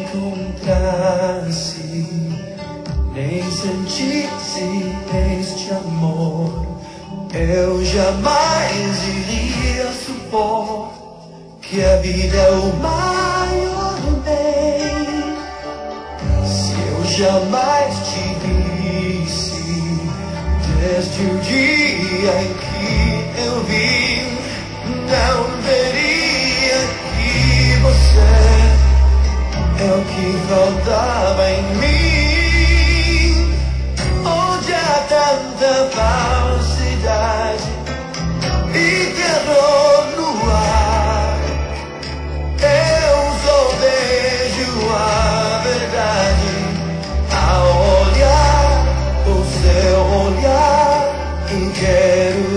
encontrasse, nem sentisse este amor, eu jamais iria supor que a vida é o maior bem. Se eu jamais te visse, desde o dia em que eu vi, não veria que você é o que faltava em mim. Onde há tanta falsidade e terror no ar, eu só vejo a verdade ao olhar o seu olhar e quero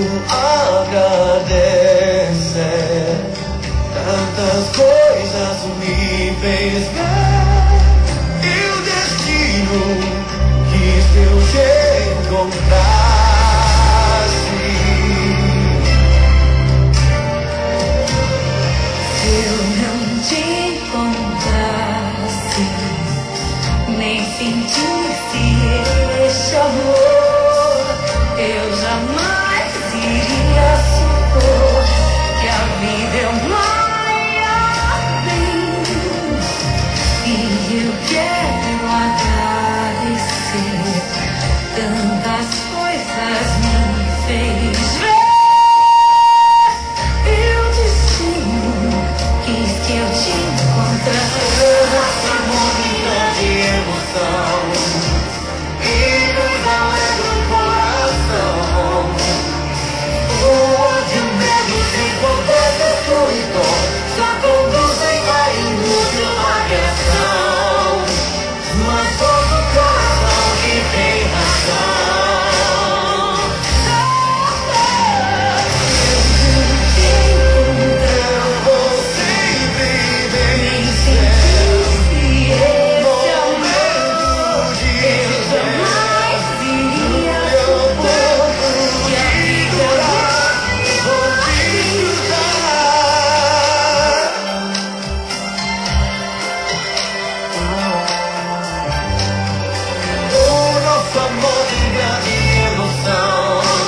agradecer. Tantas coisas me fez ver e o destino quis que eu te encontrasse. Se eu não te encontrasse, nem sentisse este amor, eu jamais iria supor que a vida é uma. E eu quero agradecer, tantas coisas me fez ver. E o destino quis que eu te encontrasse. Esse mundo de emoção e nos alegra o coração. O ódio mesmo se qualquer destruidor só conduzem a inútil agressão. Mas todo coração que tem razão, eu vou sempre vencer. Esse amor De eu jamais iria eu supor que a vida vou te ajudar. O nosso amor de grande emoção